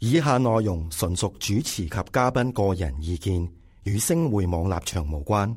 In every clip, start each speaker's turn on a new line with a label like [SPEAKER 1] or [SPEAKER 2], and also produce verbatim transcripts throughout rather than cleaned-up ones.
[SPEAKER 1] 以下內容純屬主持及嘉賓個人意見，與星匯網立場無關。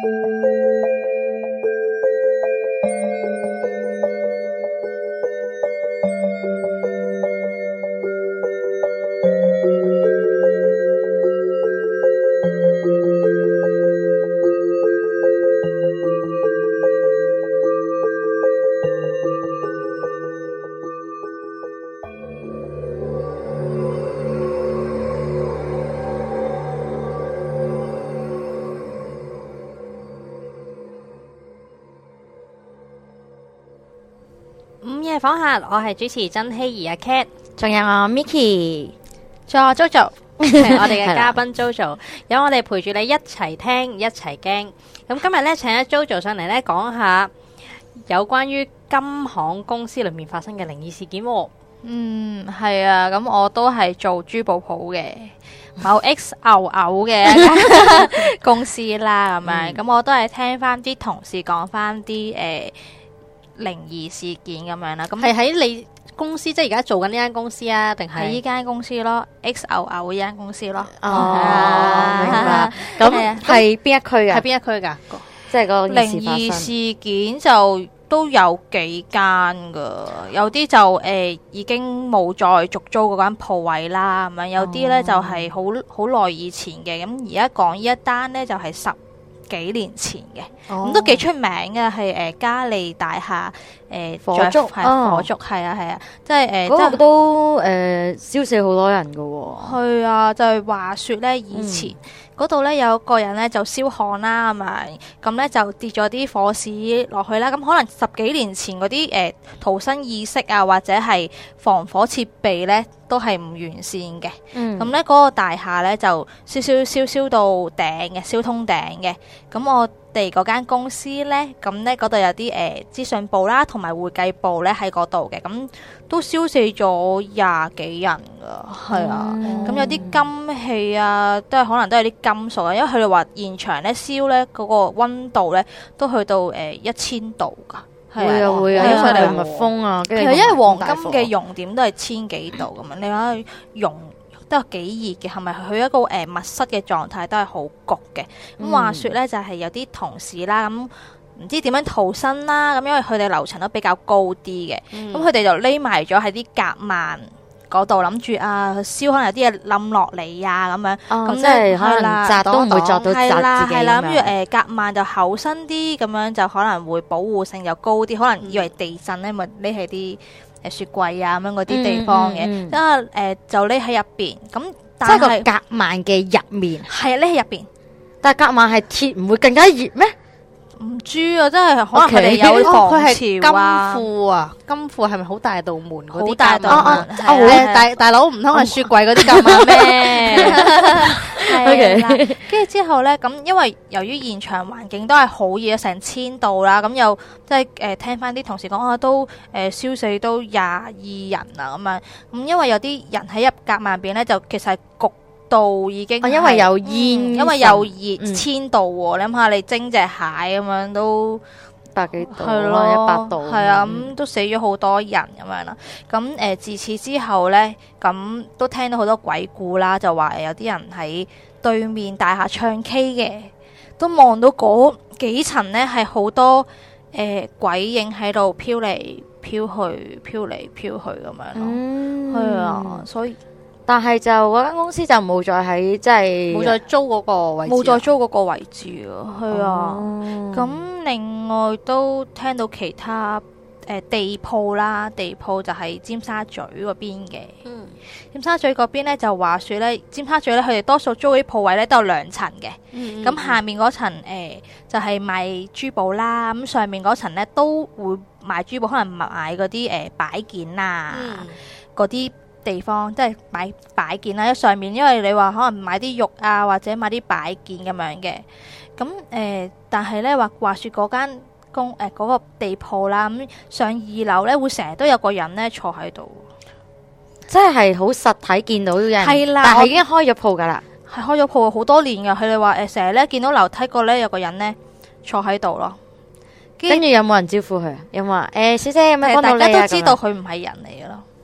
[SPEAKER 2] 午夜訪客，我係主持曾希怡阿 Cat，
[SPEAKER 3] 仲有我 Micky，
[SPEAKER 2] 仲有 Jojo， 我哋嘅嘉賓 Jojo， 有我哋陪住你一齊聽一齊驚。咁今日咧請咗 Jojo 上嚟咧講下有關於金行公司裏面發生嘅靈異事件。
[SPEAKER 3] 嗯，係啊，咁我都係做珠寶鋪嘅，某 X 牛牛嘅公司啦，咁樣，咁我都係聽翻啲同事講翻啲誒靈異事件咁樣啦。咁
[SPEAKER 2] 係喺你公司，即係而家做緊呢間公司啊，定係
[SPEAKER 3] 喺呢間公司咯 ？X 牛牛呢間公司咯。
[SPEAKER 2] 哦，明白。
[SPEAKER 3] 咁係邊一區啊？
[SPEAKER 2] 係邊一區噶？
[SPEAKER 3] 即係個
[SPEAKER 4] 靈異事件就都有幾間噶，有啲就誒、呃、已經冇再續租嗰間鋪位啦，咁樣有啲咧就係好好耐以前嘅。咁而家講呢一單咧就係、是、十幾年前嘅，咁、哦、都幾出名嘅，係誒嘉利大廈誒、呃、
[SPEAKER 3] 火燭
[SPEAKER 4] 係、哦、火燭，係啊係啊，即係誒
[SPEAKER 3] 嗰個都誒燒死好多人噶喎、哦。
[SPEAKER 4] 係啊，就係、是、話說咧以前。嗯嗰度咧有個人咧就燒焊啦，係咪？咁咧就跌咗啲火屎落去啦。咁可能十幾年前嗰啲誒逃生意識啊，或者係防火設備咧，都係唔完善嘅。咁咧嗰個大廈咧就燒燒燒燒到頂嘅，燒通頂嘅。咁我哋嗰間公司咧，咁咧嗰度有啲誒資訊部啦，同埋會計部咧喺嗰度嘅。咁都燒死咗廿幾人噶，係啊。咁、嗯、有啲金器啊，都係可能都係啲金屬啊，因為佢哋話現場咧燒咧嗰個溫度咧都去到誒一千度噶，
[SPEAKER 3] 會啊會啊，因為佢密封啊，跟住
[SPEAKER 4] 因為黃金嘅熔點都係千幾度咁樣，你話佢熔都係幾熱嘅，係咪佢一個誒密室嘅狀態都係好焗嘅？咁、嗯、話說咧就係、是、有啲同事啦，咁唔知點樣逃生啦，咁因為佢哋樓層都比較高啲嘅，咁佢哋就匿埋咗喺啲夾萬嗰度，諗住啊燒可能有啲嘢冧落嚟啊咁樣，咁、哦、
[SPEAKER 3] 即係可能砸都唔會砸到砸自己咁樣。係啦係啦，咁住誒夾萬就厚身啲，咁樣就可能會保護性又高啲，可能以為地震咧，咪匿喺啲誒雪櫃啊咁樣嗰啲地方嘅，因為誒就匿喺入邊。咁即係個夾萬嘅入面，
[SPEAKER 4] 係匿喺入邊。
[SPEAKER 3] 但係夾萬係鐵，唔會更加熱咩？
[SPEAKER 4] 唔知啊，真係可能佢哋有防潮啊。
[SPEAKER 2] 金庫啊，金庫係咪好大道門？
[SPEAKER 4] 好大道門，
[SPEAKER 2] 啊啊啊、大大佬唔通係雪櫃嗰啲咁啊咩？
[SPEAKER 4] 係啦，跟住之後咧，咁因為由於現場環境都係好熱，成千度啦，咁又即係誒聽翻啲同事講啊，都誒燒、呃、死都廿二人啊咁樣。咁因為有啲人喺入夾萬邊咧，就其實係焗度已經、
[SPEAKER 3] 哦，因為有煙、
[SPEAKER 4] 嗯，因為有熱千度喎、嗯，你諗下你蒸隻蟹咁樣都
[SPEAKER 3] 百幾度，
[SPEAKER 4] 係咯，
[SPEAKER 3] 一百度，
[SPEAKER 4] 係啊，咁、嗯、都死咗好多人咁樣啦。咁誒、呃，自此之後咧，咁都聽到好多鬼故啦，就話有啲人喺對面大廈唱 K 嘅，都望到嗰幾層咧係好多誒、呃、鬼影喺度飄嚟飄去，飄嚟飄去咁樣咯。係、嗯、啊，所以。
[SPEAKER 3] 但係就嗰間公司就冇再喺即係
[SPEAKER 2] 冇再租嗰個位置，
[SPEAKER 4] 冇再租嗰個位置啊，係啊。咁另外都聽到其他誒、呃、地鋪啦，地鋪就係尖沙咀嗰邊嘅。嗯，尖沙咀嗰邊咧就話說咧，尖沙咀咧佢哋多數租啲鋪位咧都有兩層嘅。嗯，咁下面嗰層誒就係、是、賣珠寶啦，咁上面嗰層咧都會賣珠寶，可能買嗰啲誒擺件啊，嗰、嗯、啲。地方即係買擺件啦，喺上面，因為你話可能買啲肉啊，或者買啲擺件咁樣嘅。咁誒、呃，但係咧話話說嗰間公誒嗰個地鋪啦，咁上二樓咧會成日都有個人咧坐喺度，
[SPEAKER 3] 即係好實體見到嘅人。係啦，但係已經開咗鋪噶啦，
[SPEAKER 4] 係開咗鋪好多年噶。佢哋話誒成日咧見到樓梯嗰咧有個人咧坐喺度咯。
[SPEAKER 3] 跟住有冇人招呼佢啊？有冇話誒小姐有咩幫到你啊？
[SPEAKER 4] 大家都知道佢唔係人嚟噶咯。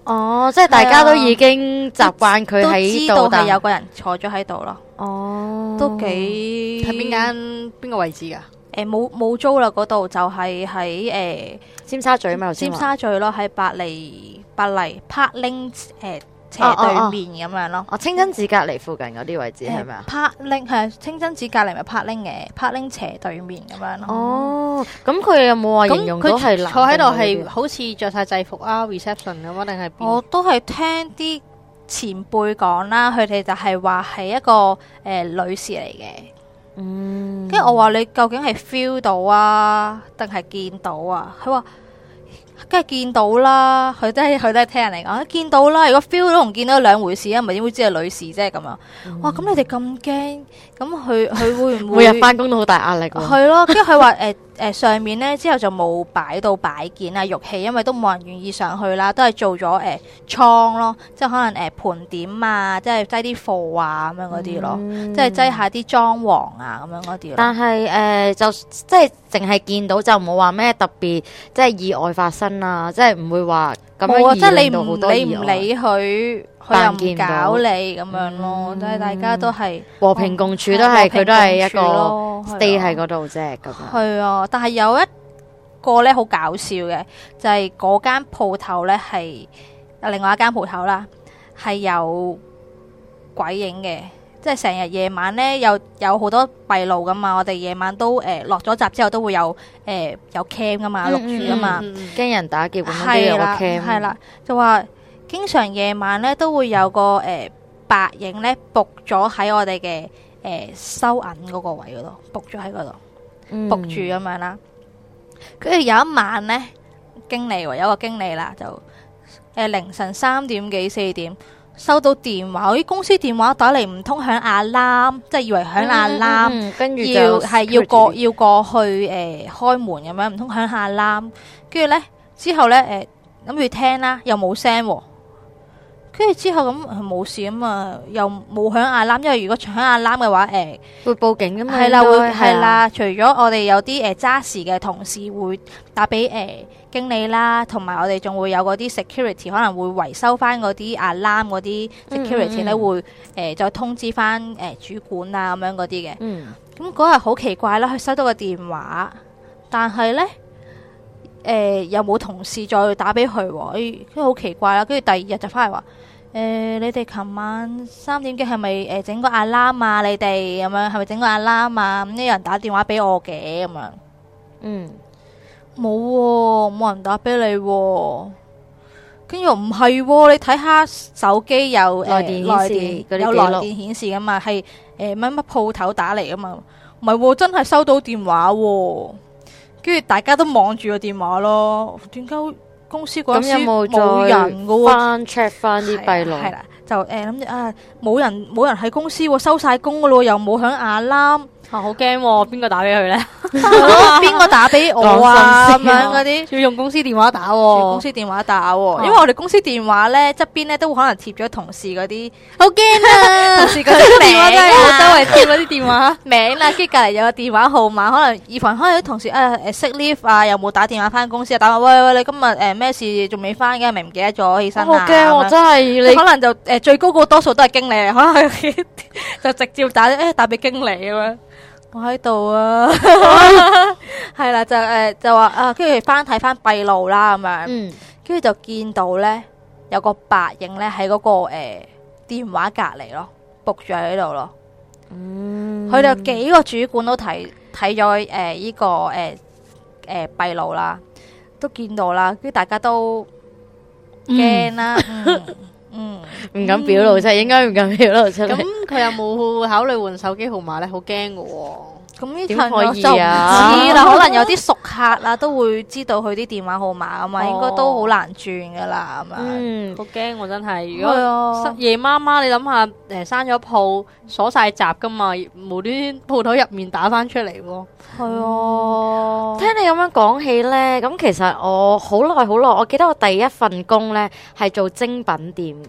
[SPEAKER 5] 哦，即係大家都已經習慣佢喺度，
[SPEAKER 3] 都知道係有個人坐咗喺度咯。
[SPEAKER 5] 哦，
[SPEAKER 3] 都幾
[SPEAKER 2] 喺邊間邊個位置㗎？
[SPEAKER 3] 誒冇冇租啦，嗰度就係喺誒
[SPEAKER 5] 尖沙咀嘛，頭先
[SPEAKER 3] 尖
[SPEAKER 5] 話
[SPEAKER 3] 沙咀咯，喺百利百利 Park Link 誒斜對面咁樣咯。
[SPEAKER 5] 哦，清真寺隔離附近嗰啲位置係咪啊
[SPEAKER 3] ？Park Link 係清真寺隔離咪 Park Link 嘅 Park Link 斜對面咁樣咯。
[SPEAKER 5] 哦，咁佢有冇話形容到係男
[SPEAKER 2] 坐喺度係
[SPEAKER 5] 定女
[SPEAKER 2] 好似着晒制服啊 reception 咁啊，定係邊？
[SPEAKER 3] 我都係聽啲前輩講啦，佢哋就係話係一個誒、呃、女士嚟嘅。
[SPEAKER 5] 嗯，
[SPEAKER 3] 跟住我話你究竟係 feel 到啊，定係見到啊？佢話梗係見到啦，佢都係佢都係聽人嚟講，見到啦。如果 feel 到同見到兩回事啊，唔係點會知係女士啫咁樣。
[SPEAKER 5] 嗯、
[SPEAKER 3] 哇！咁你哋咁驚，咁佢佢會唔會
[SPEAKER 5] 每日翻工都好大壓力喎？
[SPEAKER 3] 係咯，跟住佢話誒誒上面咧之後就冇擺到擺件啊玉器，因為都冇人願意上去啦，都係做咗誒、呃、倉咯，即係可能誒、呃、盤點啊，即係擠啲貨啊咁樣嗰啲咯，嗯、即係擠下啲裝潢啊咁樣嗰啲。
[SPEAKER 5] 但係誒、呃、就即係淨係見到就冇話咩特別，即係意外發生啊，即係唔會話咁樣而令到好多意外。
[SPEAKER 3] 你唔理佢，佢又唔搞你咁樣咯，即係、嗯、大家都係
[SPEAKER 5] 和平共處，都係佢都係一個 stay 喺嗰度啫咁樣。
[SPEAKER 3] 係啊，但係有一個咧好搞笑嘅，就係嗰間鋪頭咧係另外一間鋪頭啦，係有鬼影嘅，即係成日夜晚咧有有好多閉路噶嘛，我哋夜晚都誒落咗閘之後都會有誒、呃、有 cam 噶嘛，錄住噶嘛，驚、
[SPEAKER 5] 嗯嗯嗯、人打劫咁樣都有個 cam。
[SPEAKER 3] 係啦，就話經常夜晚咧都會有個誒、呃、白影咧伏咗喺我哋嘅誒收銀嗰個位嗰度，伏咗喺嗰度，伏住咁樣啦。跟住有一晚咧，經理有一個經理啦，就誒、呃、凌晨三點幾四點收到電話，啲公司電話打嚟唔通響阿籃，即係以為響阿籃，
[SPEAKER 5] 跟住
[SPEAKER 3] 要係要過要過去誒、呃、開門咁樣，唔通響阿籃。跟住咧之後咧誒諗住聽啦，又冇聲。跟住之後咁冇事啊嘛，又冇響阿籃，因為如果響阿籃嘅話，誒、呃、
[SPEAKER 5] 會報警噶嘛。
[SPEAKER 3] 係啦，會係
[SPEAKER 5] 係
[SPEAKER 3] 啦。除咗我哋有啲誒揸時嘅同事會打俾誒、呃、經理啦，同埋我哋仲會有嗰啲 security 可能會維修翻嗰啲阿籃嗰啲 security 咧，會誒、呃、再通知翻誒、呃、主管啊咁樣嗰啲嘅。
[SPEAKER 5] 嗯，
[SPEAKER 3] 咁嗰日好奇怪啦，佢收到個電話，但係咧。誒、呃，又冇同事再打俾佢，跟住好奇怪啦。跟住第二日就翻嚟話，誒、呃，你哋琴晚三點幾係咪誒整個 alarm 啊？你哋咁樣係咪整個 alarm 啊？咁有人打電話俾我嘅咁樣，
[SPEAKER 5] 嗯，
[SPEAKER 3] 冇喎，冇人打俾你喎。跟住唔係，你睇下手機有
[SPEAKER 5] 來電顯示嗰啲
[SPEAKER 3] 有來電顯示噶嘛，係誒乜乜鋪頭打嚟噶嘛，唔係喎，真係收到電話喎。跟住大家都望住個電話咯，點解公司嗰時冇人噶喎？
[SPEAKER 5] 翻 check 翻啲閉路，
[SPEAKER 3] 係啦，就誒諗住啊，冇人冇人喺公司喎，收晒工噶咯，又冇響阿籃，
[SPEAKER 2] 啊好驚喎！邊個打俾佢咧？
[SPEAKER 3] 邊個打俾我啊？咁樣嗰啲
[SPEAKER 2] 要用公司電話打喎，
[SPEAKER 3] 公司電話打喎，因為我哋公司電話咧側邊咧都可能貼咗同事嗰啲，
[SPEAKER 2] 好驚啊！同事嗰啲電話真係我周圍貼嗰啲電話
[SPEAKER 3] 名啦，跟住隔離有個電話號碼，可能以防可能有啲同事啊誒識 leave 啊，又冇打電話翻公司啊，打話喂喂你今日誒咩事仲未翻嘅，係咪唔記得咗起身啊？
[SPEAKER 5] 好驚我真係你
[SPEAKER 3] 可能就誒最高個多數都係經理，可能就直接打誒打俾經理咁樣。我喺度啊，係啦，就誒就話啊，跟住翻睇翻閉路啦咁樣，跟住就見到咧有個白影咧喺嗰個誒電話隔籬咯，伏住喺度咯。佢哋有幾個主管都睇睇咗誒呢個誒誒閉路啦，都見到啦，跟住大家都驚啦，嗯，
[SPEAKER 5] 唔敢表露出嚟，應該唔敢表露出嚟。
[SPEAKER 2] 咁佢有冇考慮換手機號碼咧？好驚㗎喎！
[SPEAKER 3] 咁呢
[SPEAKER 5] 點
[SPEAKER 3] 層
[SPEAKER 5] 可以
[SPEAKER 3] 我就唔知
[SPEAKER 5] 啊
[SPEAKER 3] 啦，可能有啲熟客啦都會知道佢啲電話號碼啊嘛，應該都好難轉噶啦，咁樣。
[SPEAKER 2] 嗯，好驚我真係。如
[SPEAKER 3] 係啊
[SPEAKER 2] 果夜媽媽，你諗下，誒閂咗鋪鎖晒閘噶嘛，無端端鋪頭入面打翻出嚟喎。
[SPEAKER 3] 係啊，
[SPEAKER 5] 聽你咁樣講起呢，咁其實我好耐好耐，我記得我第一份工呢係做精品店嘅。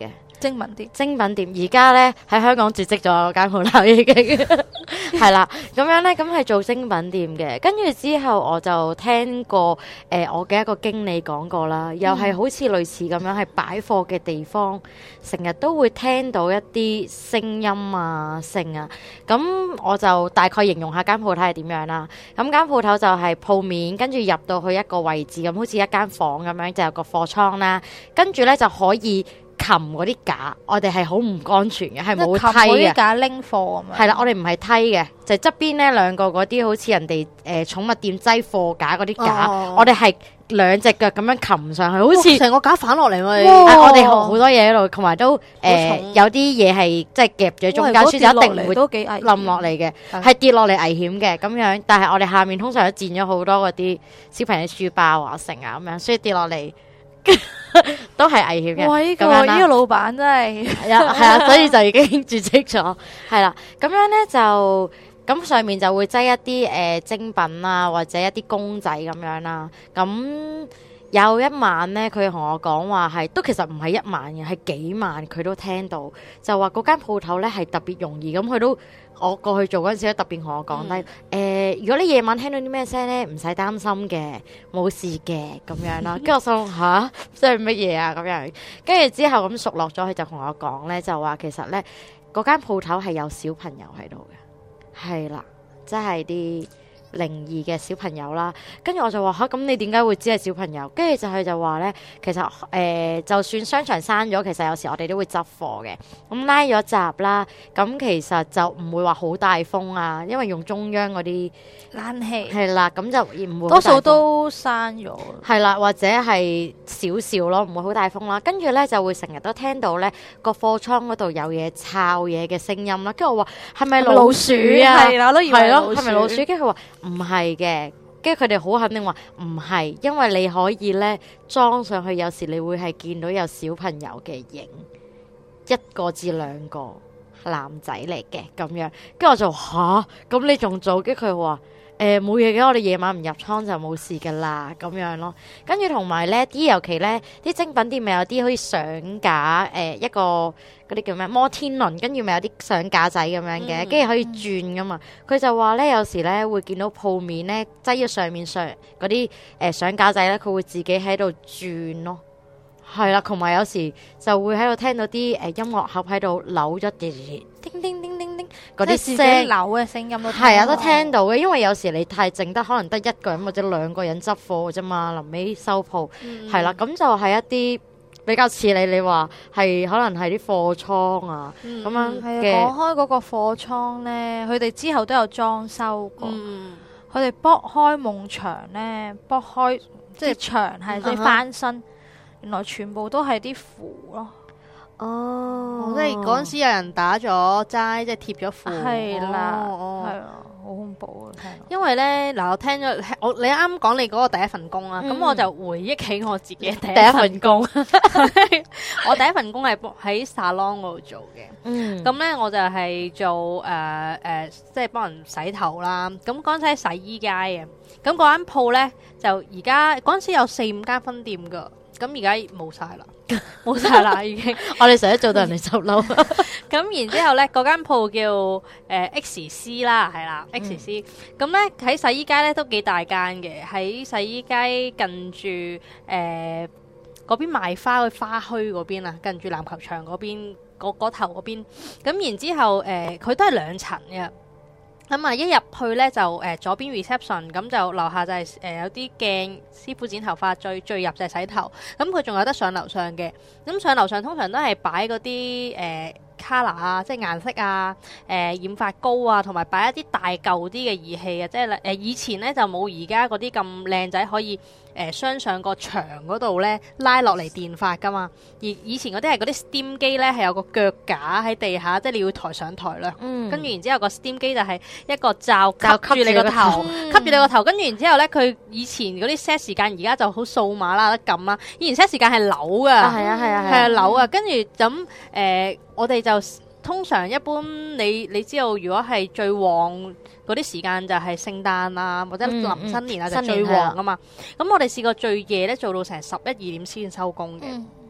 [SPEAKER 3] 精品店，
[SPEAKER 5] 精品店而家咧喺香港絕跡咗間鋪頭已經係啦，咁樣咧咁係做精品店嘅。跟住之後我就聽過誒、呃、我嘅一個經理講過啦，又係好似類似咁樣係擺貨嘅地方，成日都會聽到一啲聲音啊聲啊。咁我就大概形容下間鋪頭係點樣啦。咁間鋪頭就係鋪面，跟住入到去一個位置咁，好似一間房咁樣，就有個貨倉啦。跟住咧就可以擒嗰啲架，我哋係好唔安全嘅，係冇梯嘅。
[SPEAKER 3] 擒嗰啲架拎貨咁樣。
[SPEAKER 5] 係啦，我哋唔係梯嘅，就側邊咧兩個嗰啲好似人哋誒寵物店擠貨架嗰啲架，哦、我哋係兩隻腳咁樣擒上去，好似
[SPEAKER 2] 成個架反落嚟喎。
[SPEAKER 5] 我哋好多嘢喺度，同埋都誒、呃、有啲嘢係即係夾咗中間，所以就一定唔會冧落嚟嘅，係跌落嚟危險嘅咁樣。但係我哋下面通常都墊咗好多嗰啲小朋友書包啊、成啊咁樣，所以跌落嚟。都係危險嘅。
[SPEAKER 3] 哇！呢、這個呢個老闆真係
[SPEAKER 5] 係啊係啊，所以就已經絕跡咗。係啦，咁樣咧就咁上面就會擠一啲誒、呃、精品啊，或者一啲公仔咁樣啦。咁有一晚咧，佢同我講話係都其實唔係一晚嘅，係幾晚佢都聽到，就話嗰間鋪頭咧係特別容易。咁佢都我過去做嗰陣時咧，特別同我講咧誒，如果你夜晚聽到啲咩聲咧，唔使擔心嘅，冇事嘅咁樣啦。跟住我心諗吓，即係乜嘢啊咁樣。跟住之後咁熟落咗，佢就同我講咧，就話其實咧嗰間鋪頭係有小朋友喺度嘅，係啦，即係啲靈異嘅小朋友啦。跟住我就話吓，咁你點解會知係小朋友？跟住就佢就話咧，其實誒、呃，就算商場閂咗，其實有時我哋都會執貨嘅。咁拉咗閘啦，咁其實就唔會話好大風啊，因為用中央嗰啲
[SPEAKER 3] 冷氣
[SPEAKER 5] 係啦，咁就唔會
[SPEAKER 3] 多數都閂咗。係
[SPEAKER 5] 啦，或者係少少咯，唔會好大風啦。跟住咧就會成日都聽到咧個貨倉嗰度有嘢抄嘢嘅聲音啦。跟住我話係咪老鼠啊？
[SPEAKER 3] 係啦，我都以為老鼠。
[SPEAKER 5] 係咪老鼠？跟住佢話唔係嘅，跟住佢哋好肯定話唔係，因為你可以咧裝上去，有時你會係見到有小朋友嘅影，一個至兩個男仔嚟嘅咁樣。跟住我就吓，咁你仲做？跟住佢話誒冇嘢嘅，我哋夜晚唔入倉就冇事噶啦咁樣咯。跟住同埋咧啲，尤其咧啲精品店咪有啲好似相架誒、呃、一個嗰啲叫咩摩天輪，跟住咪有啲相架仔咁樣嘅，跟住、嗯、可以轉噶嘛。佢、嗯、就話咧有時咧會見到鋪面咧擠咗上面上嗰啲誒相架仔咧，佢會自己喺度轉咯。係啦，同埋有，有時就會喺度聽到啲誒、呃、音樂盒喺度扭咗啲叮叮叮叮叮嗰啲聲，
[SPEAKER 3] 扭嘅聲音都
[SPEAKER 5] 係啊，都聽到嘅。因為有時你太靜得，可能得一個人或者兩個人執貨嘅啫嘛。臨尾收鋪係啦，咁、嗯、就係一啲比較似你你話係可能係啲貨倉啊咁、嗯、樣嘅。
[SPEAKER 3] 講開嗰個貨倉咧，佢哋之後都有裝修過。佢哋剝開夢牆咧，剝開即係牆係即係翻身。原來全部都係啲符咯，
[SPEAKER 2] 哦，即係嗰陣時有人打咗齋，即係貼咗符，
[SPEAKER 3] 係啦，係啊，好恐怖啊！聽，
[SPEAKER 2] 因為咧嗱，我聽咗我你啱講你嗰個第一份工啦，咁、嗯、我就回憶起我自己第一份工，我第一份工係喺 salon 嗰度做嘅，咁咧、嗯、我就係做誒誒、呃呃，即係幫人洗頭啦，咁嗰陣時喺洗衣街嘅，咁嗰間鋪咧就而家嗰陣時有四五間分店噶。咁而家冇晒啦，冇晒啦已經。
[SPEAKER 5] 我哋成日做到人哋執笠。
[SPEAKER 2] 咁然之後咧，嗰間鋪叫誒、呃、X C 啦，係啦 X C。咁咧喺洗衣街咧都幾大間嘅，喺洗衣街近住誒嗰邊賣花去花墟嗰邊啊，近住籃球場嗰邊嗰嗰頭嗰邊。咁然之後誒，佢、呃、都係兩層嘅。咁啊，一入去咧就誒、呃、左邊 reception，咁就樓下就係、是、誒、呃、有啲鏡，師傅剪頭髮，最最入就係洗頭。咁佢仲有得上樓上嘅，咁上樓上通常都係擺嗰啲誒 color 啊，即係顏色啊，誒、呃、染髮膏啊，同埋擺一啲大舊啲嘅儀器啊，即係誒、呃、以前咧就冇而家嗰啲咁靚仔可以。誒雙、呃、上個牆嗰度咧拉落嚟電髮噶嘛，而以前嗰啲係嗰啲 steam 機咧係有個腳架喺地下，即係你要抬上抬啦。嗯，跟住然之後個 steam 機就係一個罩吸住你個頭，吸住你個頭。跟住然之後咧，佢以前嗰啲 set 時間而家就好數碼啦，得撳啦。以前 set 時間係扭噶，係啊係啊係啊扭啊。跟住咁誒，我哋就通常一般你你知道，如果係最旺嗰啲時間就係聖誕啊，或者臨新年啊，就最旺啊嘛。咁我哋試過最夜咧做到成十一二點先收工嘅。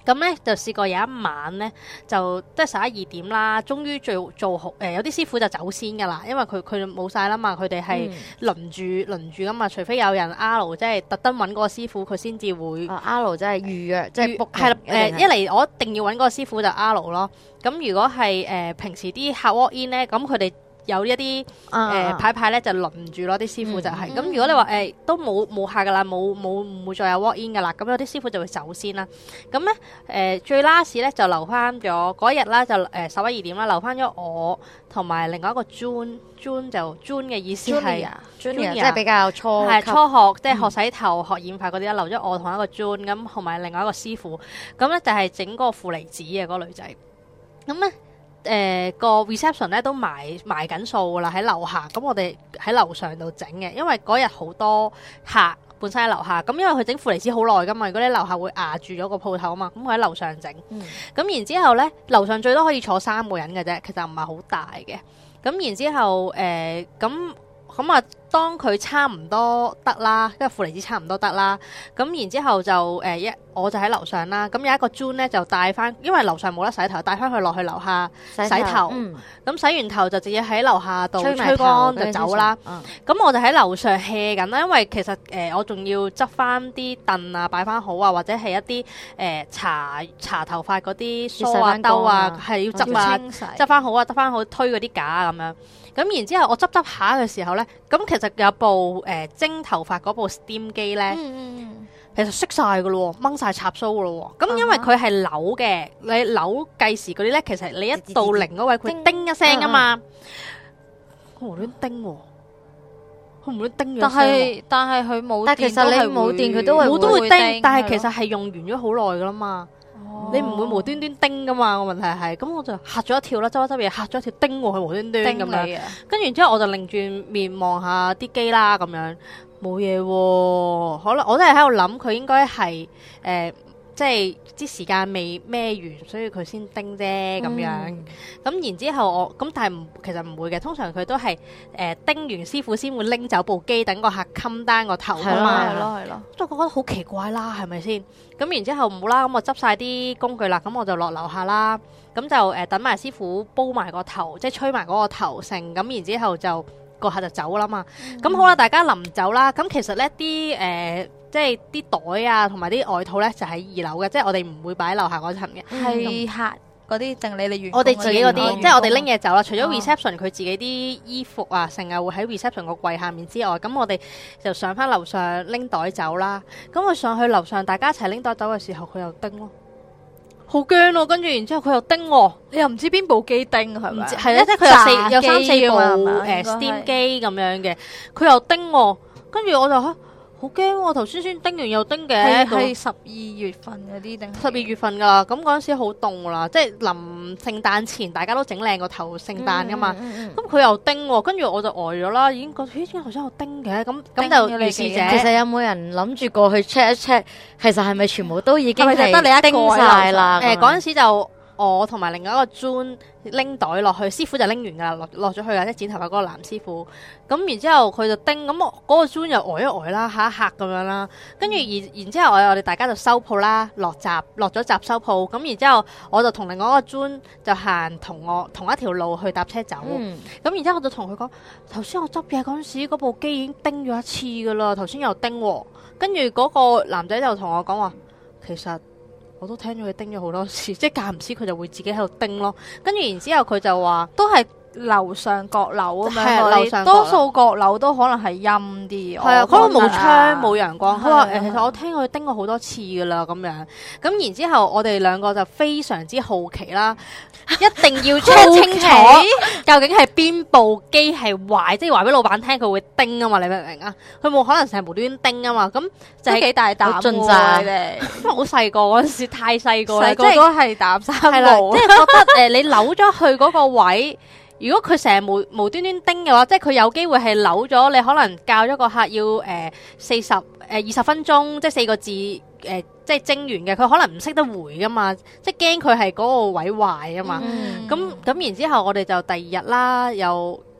[SPEAKER 2] 咁咧就試過有一晚咧，就即係十一二點啦，終於做做好誒、呃，有啲師傅就走先噶啦，因為佢佢冇晒啦嘛，佢哋係輪住輪住噶嘛，除非有人 R 即係特登揾嗰個師傅，佢先至會。
[SPEAKER 5] 啊 R 即係預約，即係 book
[SPEAKER 2] 係啦誒，一嚟我一定要揾嗰個師傅就 R 咯。咁如果係誒、呃、平時啲客 walk in 咧，咁佢哋。有一啲誒、呃、牌牌咧就輪住咯，啲師傅就係、是、咁。嗯、如果你話誒、呃、都冇冇客噶啦，冇冇唔會再有 walk in 噶啦，咁有啲師傅就會走先啦。咁咧誒最 last 咧就留翻咗嗰日啦，就誒十一二點啦，留翻咗我同埋另外一個 June June 就 June 嘅意思係
[SPEAKER 5] Junior 即係比較初
[SPEAKER 2] 係初學，即係學洗頭、嗯、學染髮嗰啲啦。留咗我同一個 June 咁，同埋另外一個師傅咁咧，就係整嗰個負離子嘅嗰個女仔咁咧。誒、呃、個 reception 咧都埋埋緊數噶啦，喺樓下，咁我哋喺樓上度整嘅，因為嗰日好多客本身喺樓下，咁因為佢整負離子好耐噶嘛，如果你樓下會壓住咗個鋪頭啊嘛，咁佢喺樓上整，咁、嗯、然之後咧樓上最多可以坐三個人嘅啫，其實唔係好大嘅，咁然之後誒咁咁啊。當佢差唔多得啦，因為負離子差唔多得啦，咁然之後就誒一、呃、我就喺樓上啦，咁有一個 June 咧就帶翻，因為樓上冇得洗頭，帶翻佢落去樓下洗頭，咁洗、嗯、洗完頭就直接喺樓下度吹乾就走啦。咁、嗯、我就喺樓上 hea 緊啦，因為其實誒、呃、我仲要執翻啲凳啊擺翻好啊，或者係一啲誒搽搽頭髮嗰啲梳啊兜啊，係要執啊執翻好啊，執翻好推嗰啲架啊咁樣。咁然之後我執執下嘅時候咧，咁其實有部誒蒸頭髮嗰部 steam 機咧，嗯、其實熄晒噶咯，掹晒插蘇噶咯。咁、嗯、因為佢係扭嘅，你扭計時嗰啲咧，其實你一到零嗰位佢叮一聲啊嘛，佢無端叮，佢無端叮咗聲。但係但係佢冇，但其實你冇電佢都係會都會叮，但係其實係用完咗好耐噶啦嘛。你唔會無端端叮噶嘛？個問題係，咁我就嚇咗一跳啦，執一執嘢嚇咗一跳，叮喎佢無端端咁樣，跟住之後我就擰轉面望下啲機啦，咁樣冇嘢喎，可能我都係喺度諗佢應該係誒。呃即係啲時間未孭完，所以佢先叮啫咁樣。咁、嗯、然之後我咁，但係唔其實唔會嘅。通常佢都係誒、呃、叮完師傅先會拎走部機，等個客冚單個頭啊嘛。係咯係咯，都覺得好奇怪啦，係咪先？咁然之後唔好啦，咁我執晒啲工具啦，咁我就落樓下啦。咁就誒、呃、等埋師傅煲埋個頭，即係吹埋嗰個頭成。咁然之後就個客就走啦嘛。咁、嗯、好啦，大家臨走啦。咁其實呢啲誒。呃即係啲袋啊，同埋啲外套咧，就喺二樓嘅，即係我哋唔會擺喺樓下嗰層嘅。係客嗰啲淨理你員工，我哋自己嗰啲，即係我哋拎嘢走啦。除咗 reception 佢自己啲衣服啊，成日會喺 reception 個櫃下面之外，咁我哋就上翻樓上拎袋走啦。咁佢上去樓上，大家一齊拎袋走嘅時候，佢又叮咯，好驚咯。跟住然之後佢又叮，你又唔知邊部機叮係咪？係咧，即係佢有四有三四部誒 steam 機咁樣嘅，佢又叮，跟住我就嚇。好驚！我頭先先叮完又叮嘅，係十二月份嗰啲定十二月份噶，咁嗰陣時好凍啦，即係臨聖誕前大家都整靚個頭聖誕噶嘛，咁佢、嗯嗯嗯、又叮，跟住我就呆咗啦，已經覺得咦點解頭先有叮嘅？咁咁就如是者。其實有冇人諗住過去 check 一 check？其實係咪全部都已經係得你一叮晒啦？誒嗰陣時就。我同埋另外一個 June 拎袋落去，師傅就拎完噶啦，落落咗去啦，即係剪頭髮嗰個男師傅。咁然之後佢就叮，咁我嗰個 June 又呆一呆啦，嚇一嚇咁樣啦。跟住然然之後我我哋大家就收鋪啦，落閘落咗閘收鋪。咁然之後我就同另外一個 June 就行同我同一條路去搭車走。咁、嗯、然之後我就同佢講：頭先我執嘢嗰陣時，嗰部機已經叮咗一次噶啦，頭先又叮。跟住嗰個男仔就同我講話，其實。我都聽咗佢叮咗好多次，即係間唔時佢就會自己喺度叮咯。跟住然之後佢就話都係樓上閣樓咁樣，樓上多數閣樓都可能係陰啲。係啊，可能冇窗冇陽光。佢話誒，其實我聽佢叮過好多次噶啦，咁樣。咁然之後我哋兩個就非常之好奇啦，一定要 check 清楚究竟係邊部機係壞，即係話俾老闆聽佢會叮啊嘛，你明唔明啊？佢冇可能成日無端端叮啊嘛。咁就係幾大膽喎，你哋。因為好細個嗰陣時，太細個啦，即係都係膽生毛。即係覺得誒，你扭咗去嗰個位。如果佢成日無無端端叮嘅話，即係佢有機會係扭咗，你可能教咗個客要誒四十誒二十分鐘，即係四個字誒、呃，即係蒸完嘅，佢可能唔識得回噶嘛，即係驚佢係嗰個位壞啊嘛。咁咁、嗯、然之後我哋就第二日啦，又繼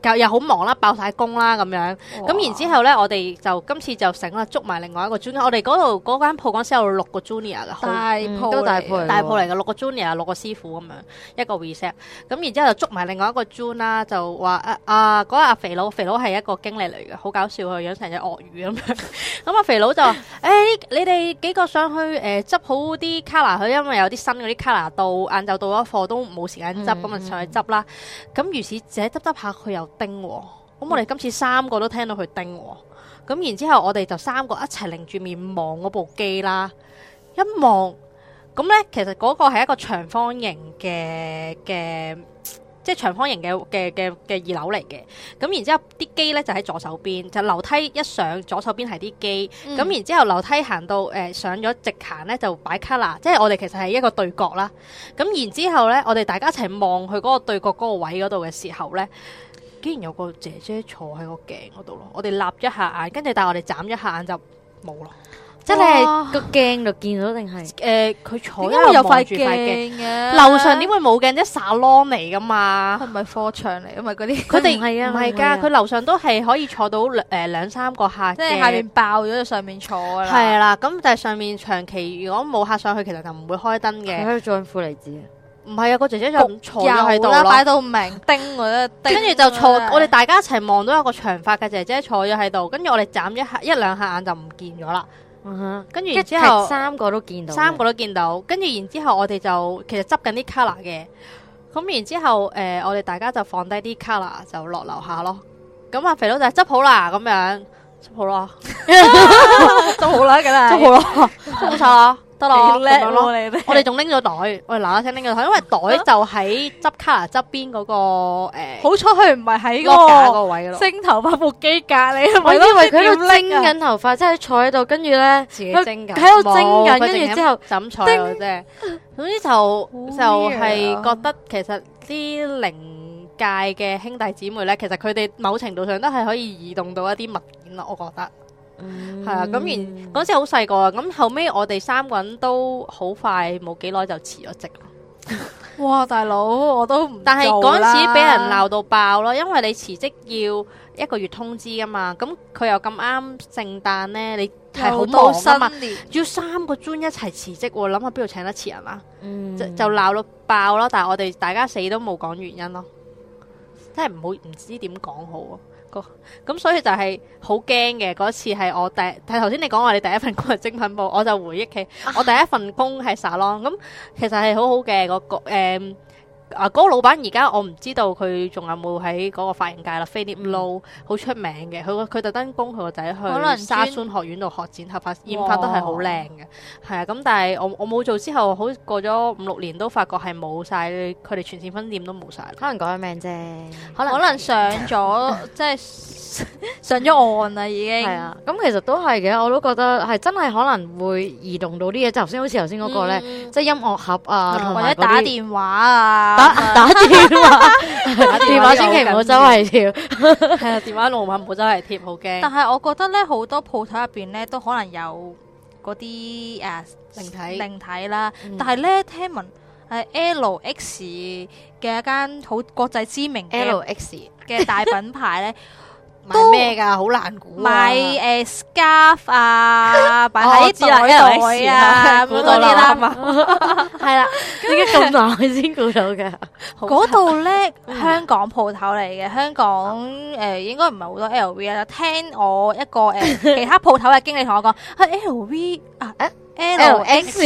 [SPEAKER 2] 又又好忙啦，爆晒工啦咁樣。咁然之後咧，我哋就今次就醒啦，捉埋另外一個 junior。我哋嗰度嗰間鋪嗰陣時有六個 junior 噶，
[SPEAKER 3] 大鋪
[SPEAKER 5] 都大鋪
[SPEAKER 2] 大鋪嚟嘅，六個 junior 六個師傅咁樣一個 reset。咁然之後就捉埋另外一個 jun 啦，就話啊啊嗰個阿肥佬，肥佬係一個經理嚟嘅，好搞笑，佢養成隻鱷魚咁樣。咁阿肥佬就話：誒你哋幾個上去誒執好啲 color 佢，因為有啲新嗰啲 color 到，晏晝到咗貨都冇時間執，咁啊上去執啦。咁如是者執執下佢又叮喎，咁我哋今次三個都聽到佢叮喎。咁然之後我哋就三個一齊擰住面望嗰部機啦，一望咁咧，其實嗰個係一個長方形嘅嘅，即係長方形嘅嘅嘅嘅二樓嚟嘅。咁然之後啲機咧就喺左手邊，就樓梯一上左手邊係啲機，咁、嗯、然之後樓梯行到誒、呃、上咗直行咧就擺 color，即係我哋其實係一個對角啦。咁然之後咧，我哋大家一齊望去嗰個對角嗰個位嗰度嘅時候咧，竟然有個姐姐坐喺個鏡嗰度咯。我哋立一下眼，跟住但係我哋眨一下眼就冇咯。
[SPEAKER 5] 即係你係個鏡度見到定係？誒，佢坐
[SPEAKER 3] 因為有塊鏡嘅，
[SPEAKER 2] 樓上點會冇鏡啫？salon嚟噶嘛？
[SPEAKER 3] 係咪課場嚟？因為嗰啲
[SPEAKER 2] 佢哋唔係啊，唔係㗎，佢樓上都係可以坐到兩誒兩三個客，
[SPEAKER 3] 即係下面爆咗就上面坐啦。
[SPEAKER 2] 係啦，咁但係上面長期如果冇客上去，其實就唔會開燈嘅。
[SPEAKER 5] 佢可以做負離子啊？
[SPEAKER 2] 唔係啊，個姐姐就坐咗喺度啦，
[SPEAKER 3] 擺到明叮嗰啲，
[SPEAKER 2] 跟住就坐。我哋大家一齊望到有個長髮嘅姐姐坐咗喺度，跟住我哋眨一下一兩下眼就唔見咗啦。跟住然之後
[SPEAKER 5] 三個都見到，
[SPEAKER 2] 三個都見到。跟住然之後我哋就其實執緊啲 color 嘅，咁然之後誒、呃、我哋大家就放低啲 color 就落樓下咯。咁阿肥佬就係執好啦，咁樣執好啦，
[SPEAKER 3] 執好啦，梗係
[SPEAKER 2] 執好啦，冇錯啦。得咯，
[SPEAKER 3] 叻咯，
[SPEAKER 2] 我哋仲拎咗袋，我哋嗱嗱聲拎咗袋，因為袋就喺執 color 側邊嗰個誒，
[SPEAKER 3] 好彩佢唔係喺
[SPEAKER 2] 嗰個位咯，
[SPEAKER 3] 蒸頭髮部機隔離，
[SPEAKER 5] 我以為佢喺度蒸緊頭髮，即係坐喺度，跟住咧
[SPEAKER 2] 自己蒸緊，
[SPEAKER 5] 喺度蒸緊，跟住之後
[SPEAKER 2] 就咁坐喺度啫。總之就就係覺得其實啲靈界嘅兄弟姊妹咧，其實佢哋某程度上都係可以移動到一啲物件咯，我覺得。係啊，咁然嗰時好細個啊，咁後尾我哋三個人都好快冇幾耐就辭咗職咯。
[SPEAKER 3] 哇，大佬我都唔，
[SPEAKER 2] 但係嗰陣時俾人鬧到爆咯，因為你辭職要一個月通知噶嘛，咁佢又咁啱聖誕咧，你係好忙啊嘛，要三個專一齊辭職，諗下邊度請得切人啊？嗯、就就鬧到爆咯，但係我哋大家死都冇講原因咯，真係唔好唔知點講好啊！咁所以就係好驚嘅嗰次係我第睇頭先你講話你第一份工係精品部，我就回憶起我第一份工係 salon，咁其實係好好嘅嗰個誒。嗯啊！嗰、那個老闆而家我唔知道佢仲有冇喺嗰個髮型界啦。Philip Low 好出名嘅，佢佢特登供佢個仔去沙宣學院度學剪頭髮，染髮都係好靚嘅。係啊，咁但係我我冇做之後，好過咗五六年都發覺係冇晒，佢哋全線分店都冇晒，
[SPEAKER 5] 可能改咗名啫，
[SPEAKER 3] 可能可能上咗即係上咗岸啦已經。係
[SPEAKER 5] 啊，咁其實都係嘅，我都覺得係真係可能會移動到啲嘢，就頭先好似頭先嗰個咧，嗯、即係音樂盒啊，
[SPEAKER 3] 或者打電話啊。
[SPEAKER 5] 打打電話，電話千祈唔好周圍跳，
[SPEAKER 2] 係啊，電話號碼唔好周圍貼，好驚。
[SPEAKER 3] 但係我覺得咧，好多鋪頭入邊咧都可能有嗰啲誒
[SPEAKER 2] 靈體
[SPEAKER 3] 靈體啦。嗯、但係咧聽聞誒 L X 嘅一間好國際知名嘅
[SPEAKER 5] L X
[SPEAKER 3] 嘅大品牌咧。
[SPEAKER 2] 賣咩噶？好難估。
[SPEAKER 3] 賣誒 scarf 啊，擺喺袋袋啊，
[SPEAKER 2] 估到啦嘛。
[SPEAKER 3] 係啦，
[SPEAKER 5] 點解咁難先估到嘅？
[SPEAKER 3] 嗰度咧香港鋪頭嚟嘅，香港誒應該唔係好多 L V 啊。聽我一個誒其他鋪頭嘅經理同我講，係 L V 啊誒。L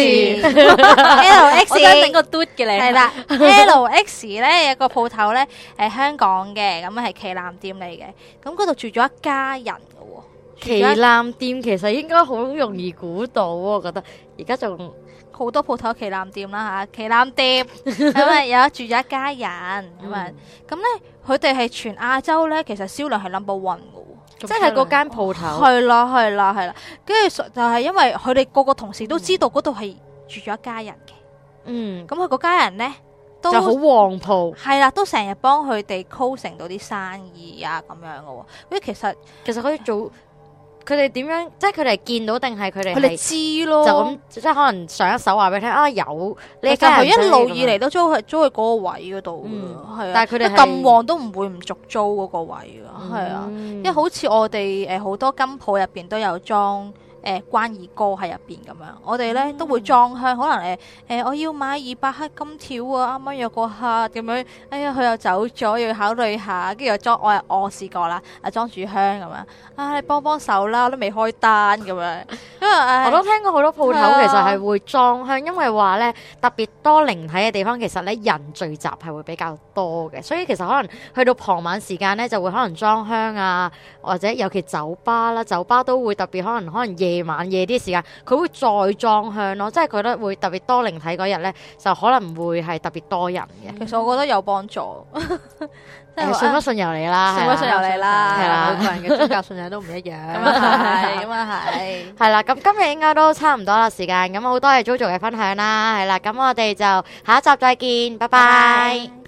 [SPEAKER 3] X，L X， 我想整個嘟嘅你係啦。L X 咧有個鋪頭咧，係香港嘅，咁係旗艦店嚟嘅。咁嗰度住咗一家人嘅喎。
[SPEAKER 5] 旗艦店其實應該好容易估到，我覺得而家仲
[SPEAKER 3] 好多鋪頭旗艦店啦嚇，旗艦店咁啊有住咗一家人咁啊，咁咧佢哋係全亞洲咧，其實銷量係 number one 嘅。
[SPEAKER 5] 即係嗰間鋪頭，
[SPEAKER 3] 係啦係啦係啦，跟住就係因為佢哋個個同事都知道嗰度係住咗一家人嘅，嗯，咁佢嗰家人咧都
[SPEAKER 5] 就好旺鋪，
[SPEAKER 3] 係啦，都成日幫佢哋 close 成到啲生意啊咁樣嘅喎，因為其實
[SPEAKER 5] 其實可以做佢哋點樣？即係佢哋見到定係佢哋
[SPEAKER 3] 佢哋知咯，
[SPEAKER 5] 就咁即係可能上一手話俾你聽啊，有呢
[SPEAKER 3] 間佢
[SPEAKER 5] 間
[SPEAKER 3] 一路以嚟都租係租去嗰個位嗰度㗎，係啊。
[SPEAKER 5] 但係佢哋
[SPEAKER 3] 咁旺都唔會唔續租嗰個位㗎，係啊。
[SPEAKER 5] 嗯
[SPEAKER 3] 因為好似我哋誒好多金鋪入邊都有裝。誒、呃、關二哥喺入邊咁樣，我哋咧、嗯、都會裝香，可能誒誒、呃、我要買二百克金條啊，啱啱有個客咁樣，哎呀佢又走咗，要考慮下，跟住又裝，我我試過啦，啊裝住香咁樣，啊你幫幫手啦，我都未開單咁樣，因為、哎、
[SPEAKER 5] 我都聽過好多鋪頭其實係會裝香，因為話咧特別多靈體嘅地方，其實咧人聚集係會比較多嘅，所以其實可能去到傍晚時間咧就會可能裝香啊，或者尤其酒吧啦，酒吧都會特別可能可能夜。夜晚夜啲時間，佢會再裝香咯，即係覺得會特別多靈體嗰日咧，就可能會係特別多人嘅。
[SPEAKER 3] 其實我覺得有幫助，
[SPEAKER 5] 誒信不信由你啦，
[SPEAKER 3] 信不信由你啦，
[SPEAKER 2] 係啦，每個人嘅宗教信仰都唔一樣。
[SPEAKER 3] 咁啊係，咁啊係，
[SPEAKER 5] 係啦。咁今日應該都差唔多啦時間，咁好多謝 JoJo 嘅分享啦，係啦。咁我哋就下一集再見，拜拜。